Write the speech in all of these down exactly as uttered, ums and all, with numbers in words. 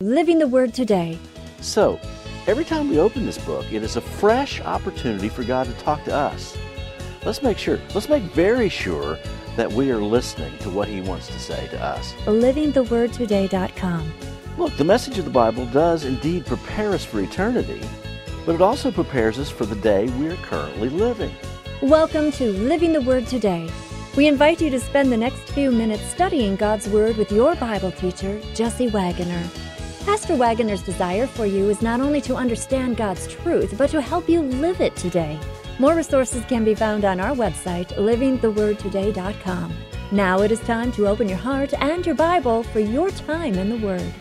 Living the Word Today. So, every time we open this book, it is a fresh opportunity for God to talk to us. Let's make sure, let's make very sure that we are listening to what He wants to say to us. living the word today dot com. Look, the message of the Bible does indeed prepare us for eternity, but it also prepares us for the day we are currently living. Welcome to Living the Word Today. We invite you to spend the next few minutes studying God's Word with your Bible teacher, Jesse Wagoner. Pastor Wagoner's desire for you is not only to understand God's truth, but to help you live it today. More resources can be found on our website, living the word today dot com. Now it is time to open your heart and your Bible for your time in the Word.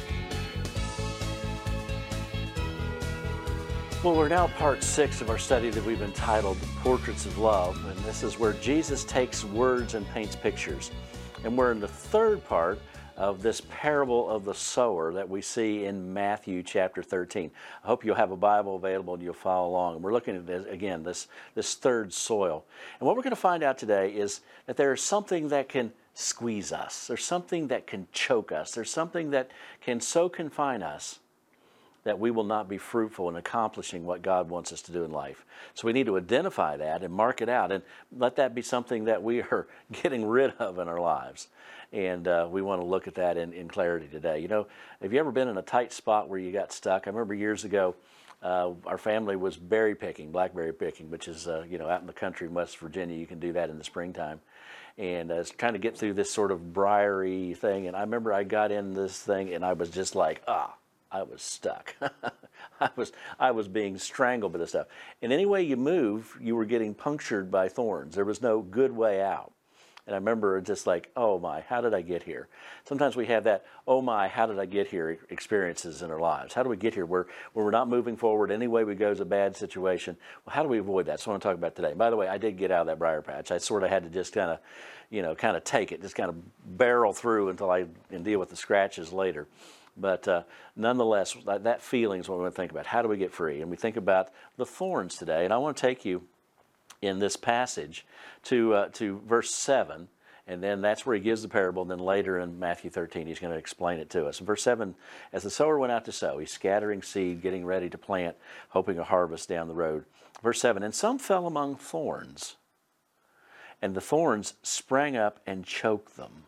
Well, we're now part six of our study that we've entitled Portraits of Love, and this is where Jesus takes words and paints pictures. And we're in the third part of this parable of the sower that we see in Matthew chapter thirteen. I hope you'll have a Bible available and you'll follow along. And we're looking at, this, again, this, this third soil. And what we're going to find out today is that there is something that can squeeze us. There's something that can choke us. There's something that can so confine us that we will not be fruitful in accomplishing what God wants us to do in life. So we need to identify that and mark it out and let that be something that we are getting rid of in our lives. And uh, we want to look at that in, in clarity today. You know, have you ever been in a tight spot where you got stuck? I remember years ago, uh, our family was berry picking, blackberry picking, which is, uh, you know, out in the country in West Virginia. You can do that in the springtime. And uh, trying to get through this sort of briary thing. And I remember I got in this thing and I was just like, ah. I was stuck. I was I was being strangled by this stuff. And any way you move, you were getting punctured by thorns. There was no good way out. And I remember just like, oh my, how did I get here? Sometimes we have that, oh my, how did I get here experiences in our lives. How do we get here where, where we're not moving forward? Any way we go is a bad situation. Well, how do we avoid that? So I want to talk about today. By the way, I did get out of that briar patch. I sort of had to just kind of, you know, kind of take it, just kind of barrel through until I can deal with the scratches later. But uh, nonetheless, that, that feeling is what we want to think about. How do we get free? And we think about the thorns today. And I want to take you in this passage to uh, to verse seven. And then that's where he gives the parable. And then later in Matthew thirteen, he's going to explain it to us. In verse seven, as the sower went out to sow, he's scattering seed, getting ready to plant, hoping a harvest down the road. Verse seven, and some fell among thorns, and the thorns sprang up and choked them.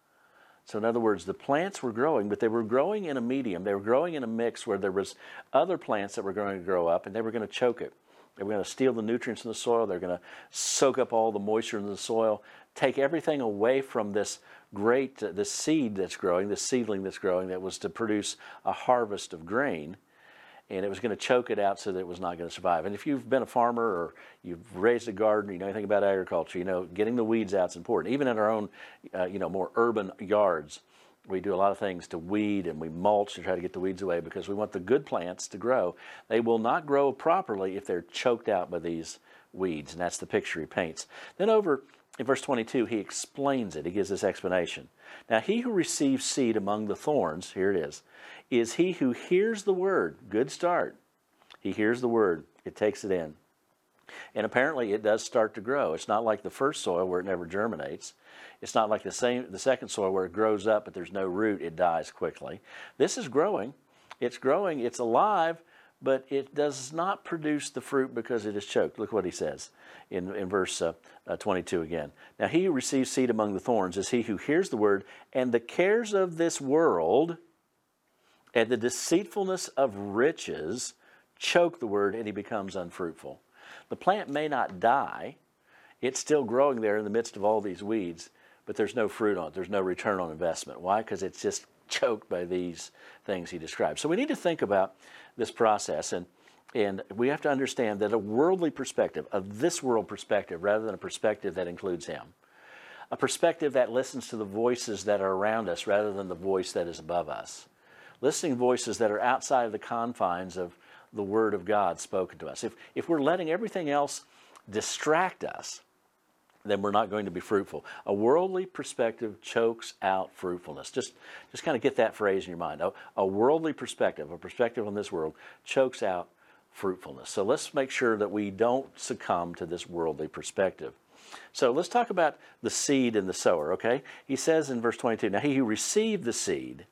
So in other words, the plants were growing, but they were growing in a medium. They were growing in a mix where there was other plants that were going to grow up, and they were going to choke it. They were going to steal the nutrients in the soil. They're going to soak up all the moisture in the soil, take everything away from this great, uh, this seed that's growing, this seedling that's growing that was to produce a harvest of grain. And it was going to choke it out so that it was not going to survive. And if you've been a farmer or you've raised a garden, you know anything about agriculture, you know getting the weeds out is important. Even in our own, uh, you know, more urban yards, we do a lot of things to weed and we mulch to try to get the weeds away because we want the good plants to grow. They will not grow properly if they're choked out by these weeds, and that's the picture he paints. Then over in verse twenty-two, he explains it. He gives this explanation. Now, he who receives seed among the thorns, here it is, is he who hears the word. Good start. He hears the word. It takes it in. And apparently it does start to grow. It's not like the first soil where it never germinates. It's not like the same the second soil where it grows up but there's no root. It dies quickly. This is growing. It's growing. It's alive, but it does not produce the fruit because it is choked. Look what he says in, in verse uh, uh, twenty-two again. Now he who receives seed among the thorns is he who hears the word, and the cares of this world and the deceitfulness of riches choke the word, and he becomes unfruitful. The plant may not die. It's still growing there in the midst of all these weeds, but there's no fruit on it. There's no return on investment. Why? Because it's just choked by these things he describes. So we need to think about this process, and and we have to understand that a worldly perspective, a this world perspective, rather than a perspective that includes him. A perspective that listens to the voices that are around us rather than the voice that is above us. Listening voices that are outside of the confines of the Word of God spoken to us. If, if we're letting everything else distract us, then we're not going to be fruitful. A worldly perspective chokes out fruitfulness. Just, just kind of get that phrase in your mind. A, a worldly perspective, a perspective on this world, chokes out fruitfulness. So let's make sure that we don't succumb to this worldly perspective. So let's talk about the seed and the sower, okay? He says in verse twenty-two, now he who received the seed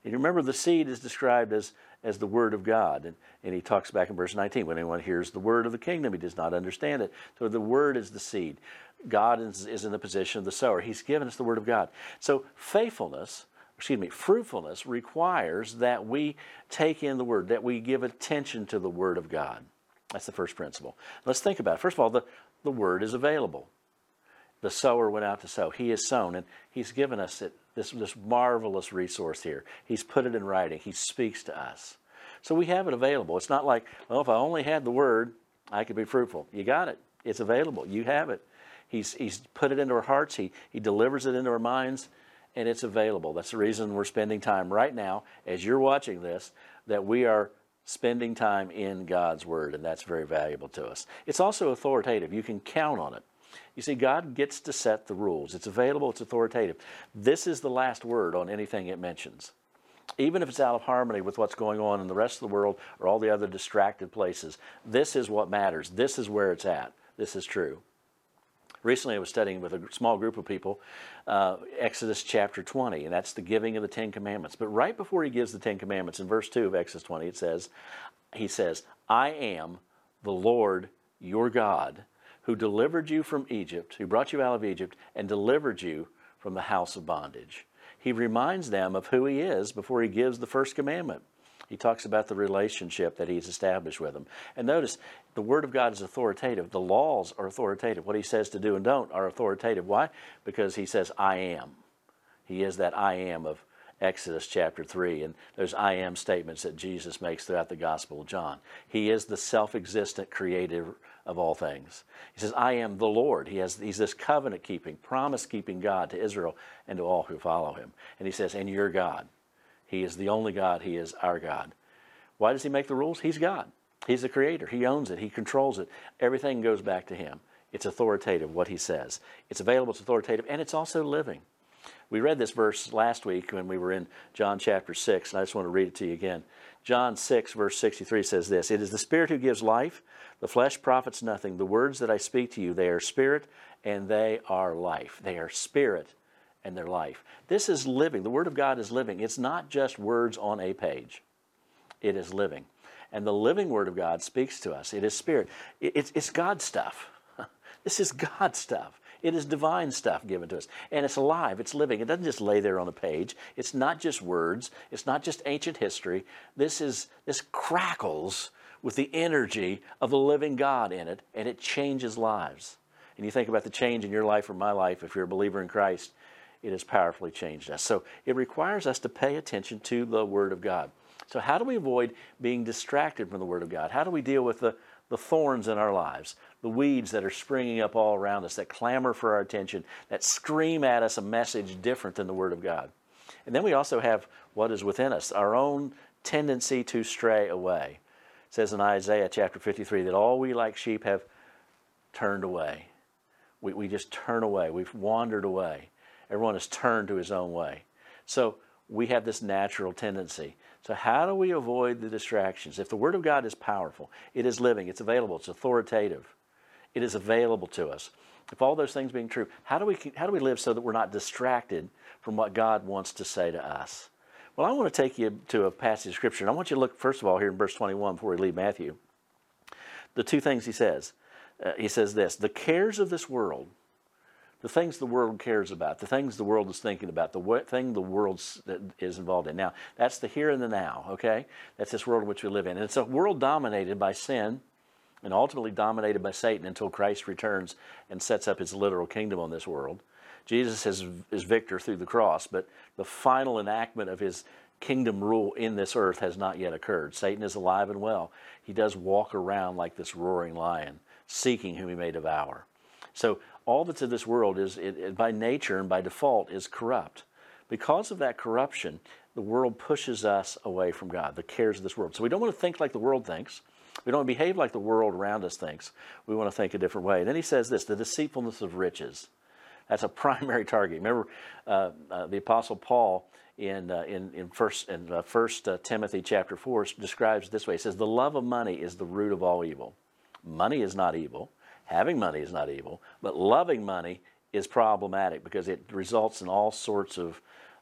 And you remember the seed is described as, as the word of God. And, and he talks back in verse nineteen, when anyone hears the word of the kingdom, he does not understand it. So the word is the seed. God is, is in the position of the sower. He's given us the word of God. So faithfulness, excuse me, fruitfulness requires that we take in the word, that we give attention to the word of God. That's the first principle. Let's think about it. First of all, the, the word is available. The sower went out to sow. He has sown, and he's given us it, this, this marvelous resource here. He's put it in writing. He speaks to us. So we have it available. It's not like, well, if I only had the word, I could be fruitful. You got it. It's available. You have it. He's, he's put it into our hearts. He, he delivers it into our minds, and it's available. That's the reason we're spending time right now, as you're watching this, that we are spending time in God's word, and that's very valuable to us. It's also authoritative. You can count on it. You see, God gets to set the rules. It's available. It's authoritative. This is the last word on anything it mentions. Even if it's out of harmony with what's going on in the rest of the world or all the other distracted places, this is what matters. This is where it's at. This is true. Recently, I was studying with a small group of people, uh, Exodus chapter twenty, and that's the giving of the Ten Commandments. But right before he gives the Ten Commandments, in verse two of Exodus twenty, it says, he says, I am the Lord your God, who delivered you from Egypt, who brought you out of Egypt, and delivered you from the house of bondage. He reminds them of who he is before he gives the first commandment. He talks about the relationship that he's established with them. And notice, the Word of God is authoritative. The laws are authoritative. What he says to do and don't are authoritative. Why? Because he says, I am. He is that I am of Exodus chapter three, and those I am statements that Jesus makes throughout the Gospel of John. He is the self-existent creator of all things. He says, I am the Lord. He has, he's this covenant-keeping, promise-keeping God to Israel and to all who follow him. And he says, and you're God. He is the only God. He is our God. Why does he make the rules? He's God. He's the creator. He owns it. He controls it. Everything goes back to him. It's authoritative, what he says. It's available, it's authoritative, and it's also living. We read this verse last week when we were in John chapter six, and I just want to read it to you again. John six, verse sixty-three says this, it is the Spirit who gives life. The flesh profits nothing. The words that I speak to you, they are spirit and they are life. They are spirit and their life. This is living. The Word of God is living. It's not just words on a page. It is living. And the living Word of God speaks to us. It is spirit. It's, it's God stuff. This is God stuff. It is divine stuff given to us. And it's alive. It's living. It doesn't just lay there on a page. It's not just words. It's not just ancient history. This is this crackles with the energy of the living God in it, and it changes lives. And you think about the change in your life or my life, if you're a believer in Christ, it has powerfully changed us. So it requires us to pay attention to the Word of God. So how do we avoid being distracted from the Word of God? How do we deal with the, the thorns in our lives, the weeds that are springing up all around us, that clamor for our attention, that scream at us a message different than the Word of God? And then we also have what is within us, our own tendency to stray away. It says in Isaiah chapter fifty-three that all we like sheep have turned away. We, we just turn away. We've wandered away. Everyone has turned to his own way. So we have this natural tendency. So how do we avoid the distractions? If the Word of God is powerful, it is living, it's available, it's authoritative, it is available to us. If all those things being true, how do we how do we live so that we're not distracted from what God wants to say to us? Well, I want to take you to a passage of Scripture. And I want you to look, first of all, here in verse twenty-one before we leave Matthew. The two things he says. Uh, he says this, the cares of this world, the things the world cares about, the things the world is thinking about, the thing the world is involved in. Now, that's the here and the now, okay? That's this world in which we live in. And it's a world dominated by sin and ultimately dominated by Satan until Christ returns and sets up his literal kingdom on this world. Jesus is, is victor through the cross, but the final enactment of his kingdom rule in this earth has not yet occurred. Satan is alive and well. He does walk around like this roaring lion, seeking whom he may devour. So all that's in this world is, it, it, by nature and by default, is corrupt. Because of that corruption, the world pushes us away from God, the cares of this world. So we don't want to think like the world thinks. We don't want to behave like the world around us thinks. We want to think a different way. And then he says this, the deceitfulness of riches. That's a primary target. Remember, uh, uh, the Apostle Paul in uh, in in First in uh, First uh, Timothy chapter four describes it this way. He says, "The love of money is the root of all evil. Money is not evil. Having money is not evil, but loving money is problematic because it results in all sorts of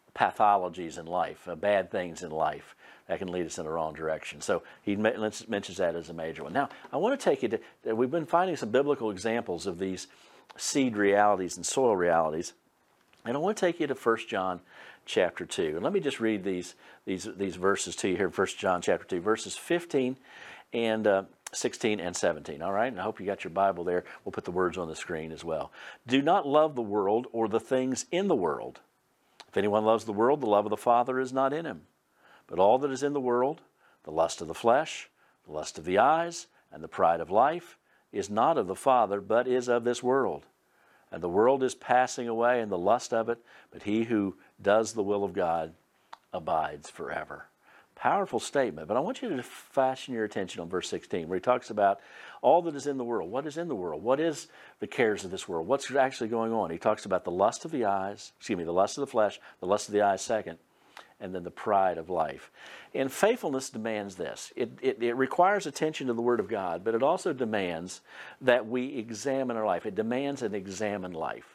pathologies in life, uh, bad things in life that can lead us in the wrong direction. So he mentions that as a major one. Now, I want to take you to, we've been finding some biblical examples of these seed realities and soil realities, and I want to take you to First John chapter two. And let me just read these these these verses to you here, First John chapter two, verses fifteen and uh, sixteen and seventeen, all right? And I hope you got your Bible there. We'll put the words on the screen as well. Do not love the world or the things in the world. If anyone loves the world, the love of the Father is not in him. But all that is in the world, the lust of the flesh, the lust of the eyes, and the pride of life, is not of the Father, but is of this world. And the world is passing away, and the lust of it, but he who does the will of God abides forever. Powerful statement, but I want you to fasten your attention on verse sixteen, where he talks about all that is in the world. What is in the world? What is the cares of this world? What's actually going on? He talks about the lust of the eyes, excuse me, the lust of the flesh, the lust of the eyes second, and then the pride of life. And faithfulness demands this. It, it, it requires attention to the Word of God, but it also demands that we examine our life. It demands an examined life.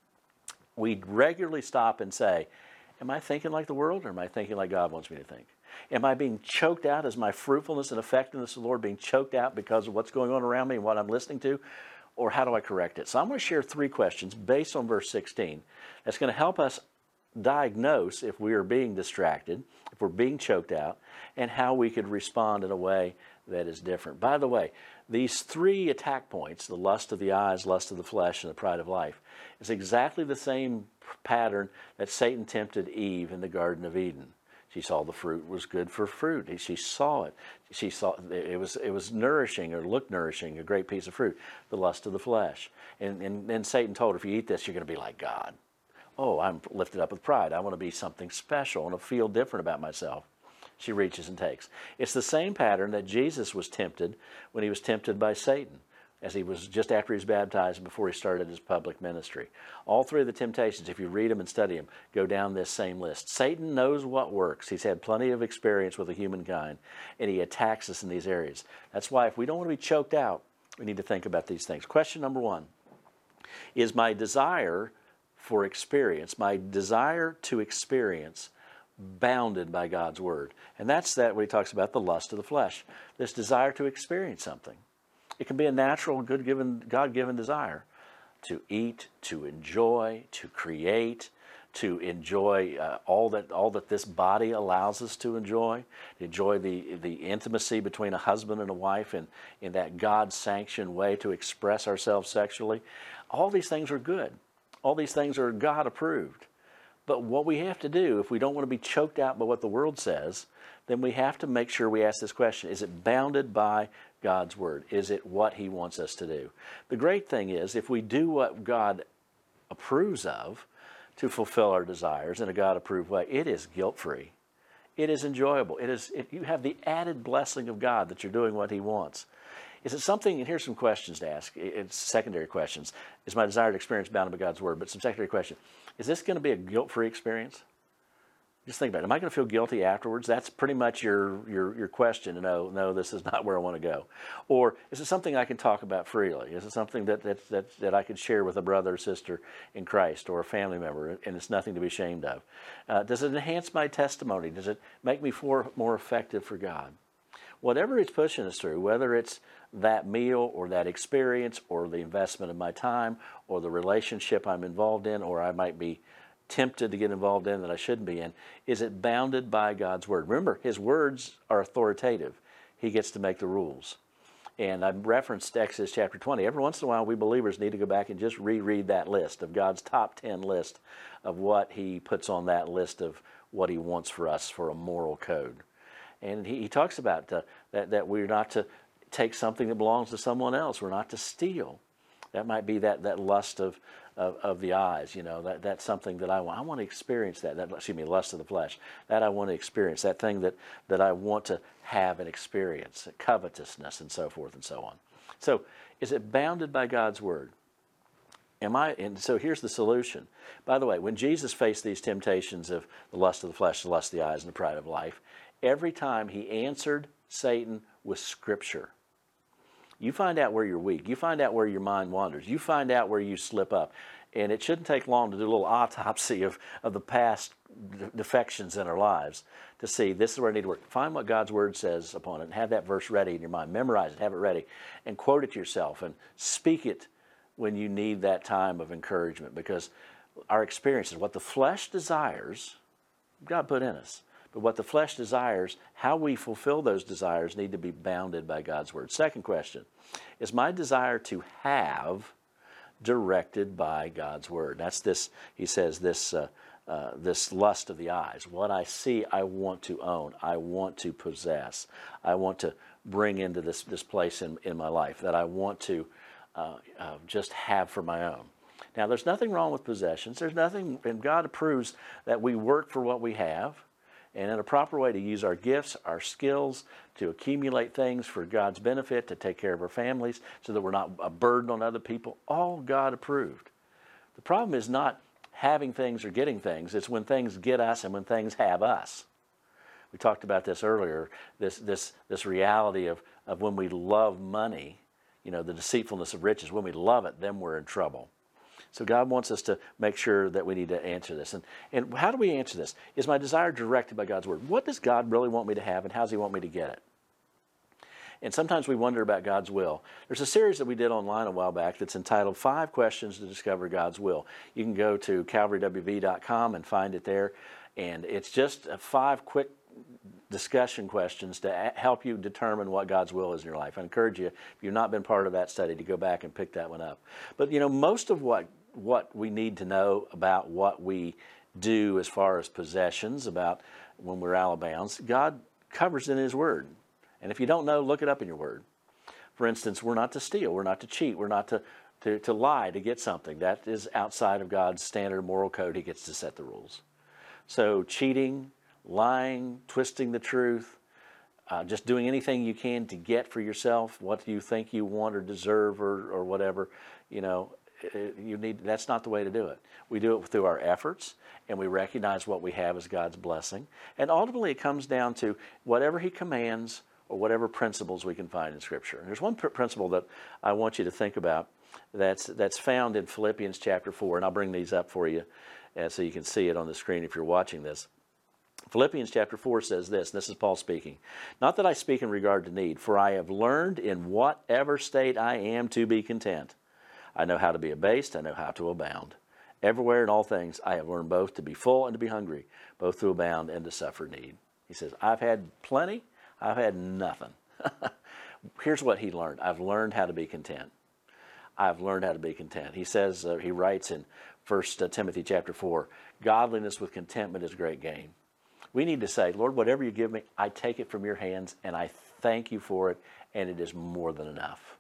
We regularly stop and say, am I thinking like the world, or am I thinking like God wants me to think? Am I being choked out? Is my fruitfulness and effectiveness of the Lord being choked out because of what's going on around me and what I'm listening to? Or how do I correct it? So I'm going to share three questions based on verse sixteen that's going to help us diagnose if we are being distracted, if we're being choked out, and how we could respond in a way that is different. By the way, these three attack points, the lust of the eyes, lust of the flesh, and the pride of life, is exactly the same pattern that Satan tempted Eve in the Garden of Eden. She saw the fruit was good for fruit. She saw it. She saw it was it was nourishing or looked nourishing, a great piece of fruit, the lust of the flesh. And, and then Satan told her, if you eat this, you're going to be like God. Oh, I'm lifted up with pride. I want to be something special. I want to feel different about myself. She reaches and takes. It's the same pattern that Jesus was tempted when he was tempted by Satan, as he was just after he was baptized and before he started his public ministry. All three of the temptations, if you read them and study them, go down this same list. Satan knows what works. He's had plenty of experience with the humankind, and he attacks us in these areas. That's why if we don't want to be choked out, we need to think about these things. Question number one, is my desire for experience, my desire to experience, bounded by God's Word? And that's that what he talks about, the lust of the flesh, this desire to experience something. It can be a natural, good given, God-given desire to eat, to enjoy, to create, to enjoy uh, all that all that this body allows us to enjoy, to enjoy the, the intimacy between a husband and a wife in, in that God-sanctioned way to express ourselves sexually. All these things are good. All these things are God-approved. But what we have to do, if we don't want to be choked out by what the world says, then we have to make sure we ask this question, is it bounded by God's Word? Is it what He wants us to do? The great thing is, if we do what God approves of to fulfill our desires in a God-approved way, it is guilt-free. It is enjoyable. It is. It, you have the added blessing of God that you're doing what He wants. Is it something, and here's some questions to ask, it's secondary questions. Is my desired experience bounded by God's Word? But some secondary questions. Is this going to be a guilt-free experience? Just think about it. Am I going to feel guilty afterwards? That's pretty much your, your, your question. No, no, this is not where I want to go. Or is it something I can talk about freely? Is it something that, that, that, that I could share with a brother or sister in Christ or a family member, and it's nothing to be ashamed of? Uh, does it enhance my testimony? Does it make me for, more effective for God? Whatever it's pushing us through, whether it's that meal or that experience or the investment of my time or the relationship I'm involved in, or I might be tempted to get involved in that I shouldn't be in, is it bounded by God's Word? Remember, His words are authoritative. He gets to make the rules. And I referenced Exodus chapter twenty. Every once in a while, we believers need to go back and just reread that list of God's top ten list of what He puts on that list of what He wants for us for a moral code. And He, he talks about uh, that, that we're not to take something that belongs to someone else. We're not to steal. That might be that, that lust of, of, of the eyes, you know, that, that's something that I want. I want to experience that, that, excuse me, lust of the flesh. That I want to experience, that thing that, that I want to have and experience, covetousness and so forth and so on. So is it bounded by God's Word? Am I, and so here's the solution. By the way, when Jesus faced these temptations of the lust of the flesh, the lust of the eyes, and the pride of life, every time He answered Satan with Scripture. You find out where you're weak. You find out where your mind wanders. You find out where you slip up. And it shouldn't take long to do a little autopsy of, of the past de- defections in our lives to see this is where I need to work. Find what God's Word says upon it and have that verse ready in your mind. Memorize it, have it ready, and quote it to yourself and speak it when you need that time of encouragement, because our experience is what the flesh desires, God put in us. But what the flesh desires, how we fulfill those desires need to be bounded by God's Word. Second question, is my desire to have directed by God's Word? That's this, he says, this uh, uh, this lust of the eyes. What I see, I want to own. I want to possess. I want to bring into this, this place in, in my life that I want to uh, uh, just have for my own. Now, there's nothing wrong with possessions. There's nothing, and God approves that we work for what we have, and in a proper way to use our gifts, our skills, to accumulate things for God's benefit, to take care of our families, so that we're not a burden on other people. All God approved. The problem is not having things or getting things. It's when things get us and when things have us. We talked about this earlier, this this this reality of, of when we love money, you know, the deceitfulness of riches. When we love it, then we're in trouble. So God wants us to make sure that we need to answer this. And, and how do we answer this? Is my desire directed by God's Word? What does God really want me to have, and how does He want me to get it? And sometimes we wonder about God's will. There's a series that we did online a while back that's entitled Five Questions to Discover God's Will. You can go to calvary w v dot com and find it there. And it's just five quick discussion questions to help you determine what God's will is in your life. I encourage you, if you've not been part of that study, to go back and pick that one up. But, you know, most of what what we need to know about what we do as far as possessions, about when we're out of bounds, God covers in His Word. And if you don't know, look it up in your Word. For instance, we're not to steal, we're not to cheat, we're not to, to, to lie to get something. That is outside of God's standard moral code. He gets to set the rules. So cheating, lying, twisting the truth, uh, just doing anything you can to get for yourself what you think you want or deserve or, or whatever, you know, you need, that's not the way to do it. We do it through our efforts, and we recognize what we have as God's blessing. And ultimately it comes down to whatever He commands or whatever principles we can find in Scripture. And there's one pr- principle that I want you to think about that's that's found in Philippians chapter four, and I'll bring these up for you uh, so you can see it on the screen if you're watching this. Philippians chapter four says this, and this is Paul speaking, "Not that I speak in regard to need, for I have learned in whatever state I am to be content. I know how to be abased, I know how to abound. Everywhere in all things I have learned both to be full and to be hungry, both to abound and to suffer need." He says, I've had plenty, I've had nothing. Here's what he learned. I've learned how to be content. I've learned how to be content. He says, uh, he writes in First Timothy chapter four, "Godliness with contentment is great gain." We need to say, Lord, whatever you give me, I take it from your hands, and I thank you for it, and it is more than enough.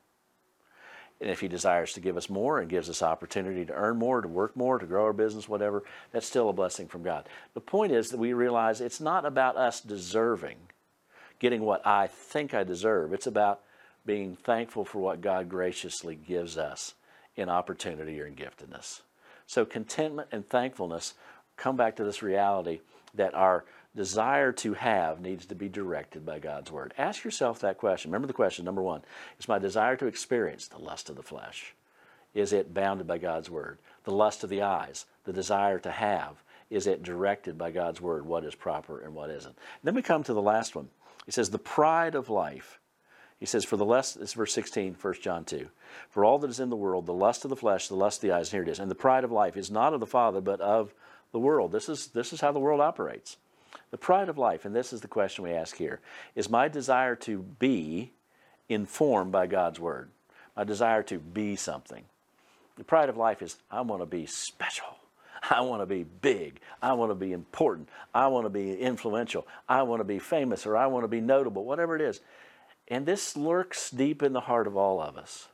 And if He desires to give us more and gives us opportunity to earn more, to work more, to grow our business, whatever, that's still a blessing from God. The point is that we realize it's not about us deserving, getting what I think I deserve. It's about being thankful for what God graciously gives us in opportunity or in giftedness. So contentment and thankfulness come back to this reality that our desire to have needs to be directed by God's Word. Ask yourself that question. Remember the question, number one, is my desire to experience the lust of the flesh? Is it bounded by God's Word? The lust of the eyes, the desire to have, is it directed by God's Word? What is proper and what isn't? And then we come to the last one. He says, the pride of life. He says, for the lust, this is verse sixteen, First John two, "For all that is in the world, the lust of the flesh, the lust of the eyes," and here it is, "and the pride of life is not of the Father, but of the world." This is, this is how the world operates. The pride of life, and this is the question we ask here, is my desire to be informed by God's Word. My desire to be something. The pride of life is, I want to be special. I want to be big. I want to be important. I want to be influential. I want to be famous, or I want to be notable, whatever it is. And this lurks deep in the heart of all of us.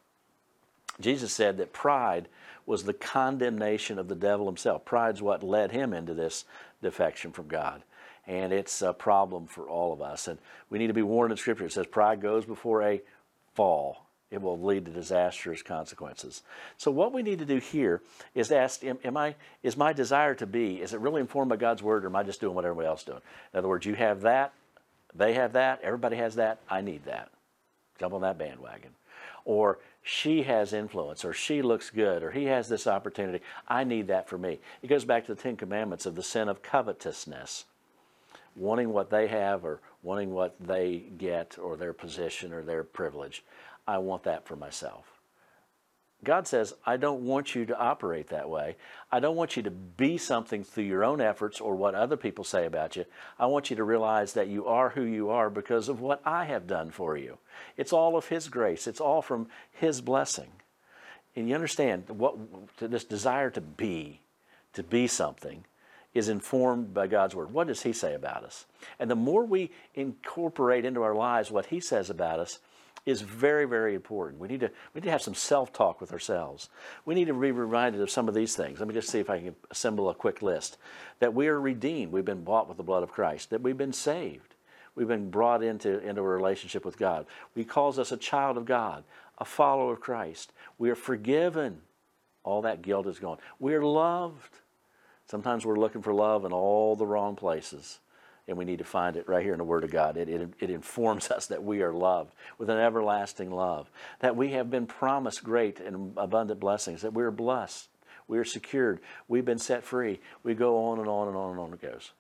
Jesus said that pride was the condemnation of the devil himself. Pride's what led him into this defection from God. And it's a problem for all of us. And we need to be warned in Scripture. It says pride goes before a fall. It will lead to disastrous consequences. So what we need to do here is ask, am, am I, is my desire to be, is it really informed by God's Word, or am I just doing what everybody else is doing? In other words, you have that, they have that, everybody has that, I need that. Jump on that bandwagon. or she has influence, or she looks good, or he has this opportunity. I need that for me. It goes back to the Ten Commandments of the sin of covetousness, wanting what they have or wanting what they get or their position or their privilege. I want that for myself. God says, I don't want you to operate that way. I don't want you to be something through your own efforts or what other people say about you. I want you to realize that you are who you are because of what I have done for you. It's all of His grace. It's all from His blessing. And you understand, what this desire to be, to be something, is informed by God's Word. What does He say about us? And the more we incorporate into our lives what He says about us, is very, very important. We need to we need to have some self-talk with ourselves. We need to be reminded of some of these things. Let me just see if I can assemble a quick list. That we are redeemed. We've been bought with the blood of Christ. That we've been saved. We've been brought into, into a relationship with God. He calls us a child of God, a follower of Christ. We are forgiven. All that guilt is gone. We are loved. Sometimes we're looking for love in all the wrong places. And we need to find it right here in the Word of God. It, it, it informs us that we are loved with an everlasting love, that we have been promised great and abundant blessings, that we are blessed, we are secured, we've been set free. We go on and on and on and on it goes.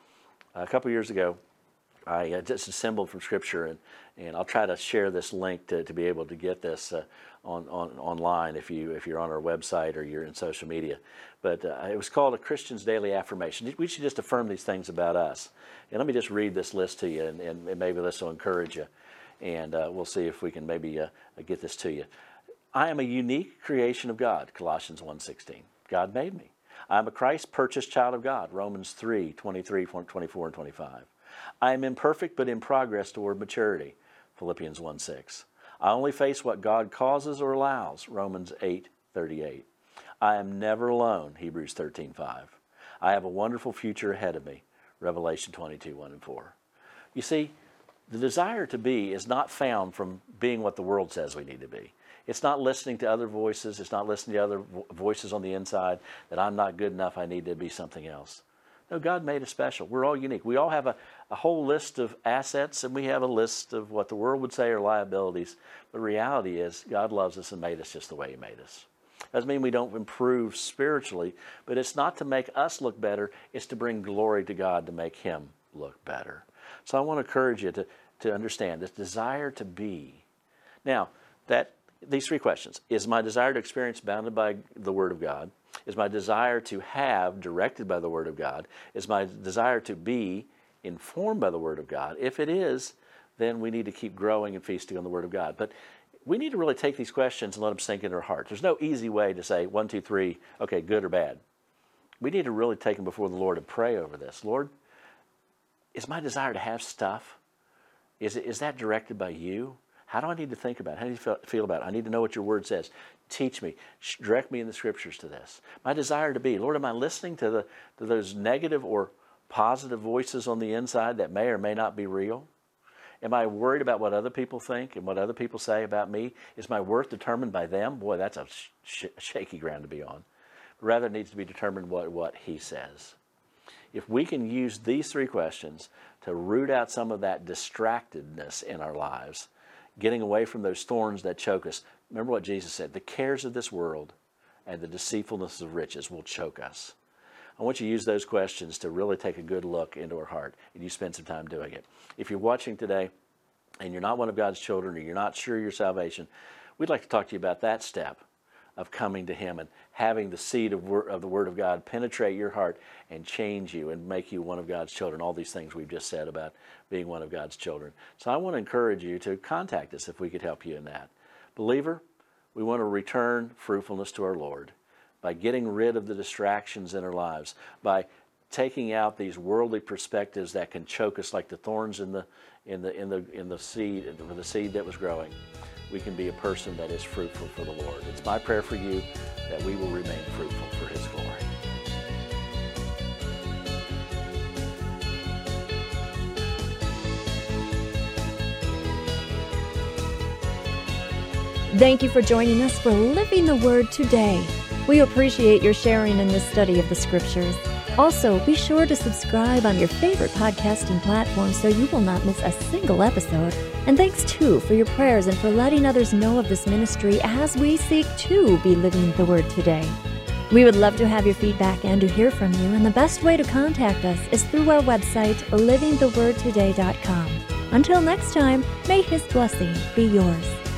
A couple years ago, I uh, just assembled from Scripture, and, and I'll try to share this link to, to be able to get this uh, on, on online if, you, if you're on our website or you're in social media. But uh, it was called A Christian's Daily Affirmation. We should just affirm these things about us. And let me just read this list to you, and, and maybe this will encourage you. And uh, we'll see if we can maybe uh, get this to you. I am a unique creation of God, Colossians one sixteen. God made me. I am a Christ-purchased child of God, Romans three twenty-three, twenty-four, and twenty-five. I am imperfect but in progress toward maturity, Philippians one six. I only face what God causes or allows, Romans eight thirty-eight. I am never alone, Hebrews thirteen five. I have a wonderful future ahead of me, Revelation twenty-two one and four. You see, the desire to be is not found from being what the world says we need to be. It's not listening to other voices. It's not listening to other vo- voices on the inside that I'm not good enough, I need to be something else. No, God made us special. We're all unique. We all have a, a whole list of assets, and we have a list of what the world would say are liabilities. But the reality is God loves us and made us just the way He made us. Doesn't mean we don't improve spiritually, but it's not to make us look better. It's to bring glory to God, to make Him look better. So I want to encourage you to, to understand this desire to be. Now, that these three questions. Is my desire to experience bounded by the Word of God? Is my desire to have directed by the Word of God? Is my desire to be informed by the Word of God? If it is, then we need to keep growing and feasting on the Word of God. But we need to really take these questions and let them sink into our heart. There's no easy way to say, one, two, three, okay, good or bad. We need to really take them before the Lord and pray over this. Lord, is my desire to have stuff, is, it, is that directed by You? How do I need to think about it? How do you feel, feel about it? I need to know what Your Word says. Teach me. Direct me in the Scriptures to this. My desire to be. Lord, am I listening to, the, to those negative or positive voices on the inside that may or may not be real? Am I worried about what other people think and what other people say about me? Is my worth determined by them? Boy, that's a sh- shaky ground to be on. Rather, it needs to be determined what, what He says. If we can use these three questions to root out some of that distractedness in our lives, getting away from those thorns that choke us. Remember what Jesus said, the cares of this world and the deceitfulness of riches will choke us. I want you to use those questions to really take a good look into our heart, and you spend some time doing it. If you're watching today and you're not one of God's children or you're not sure of your salvation, we'd like to talk to you about that step of coming to Him and having the seed of, wor- of the Word of God penetrate your heart and change you and make you one of God's children. All these things we've just said about being one of God's children. So I want to encourage you to contact us if we could help you in that. Believer, we want to return fruitfulness to our Lord by getting rid of the distractions in our lives, by taking out these worldly perspectives that can choke us like the thorns in the in the in the in the seed, the seed that was growing. We can be a person that is fruitful for the Lord. It's my prayer for you that we will remain fruitful for His glory. Thank you for joining us for Living the Word today. We appreciate your sharing in this study of the Scriptures. Also, be sure to subscribe on your favorite podcasting platform so you will not miss a single episode. And thanks, too, for your prayers and for letting others know of this ministry as we seek to be living the Word today. We would love to have your feedback and to hear from you, and the best way to contact us is through our website, living the word today dot com. Until next time, may His blessing be yours.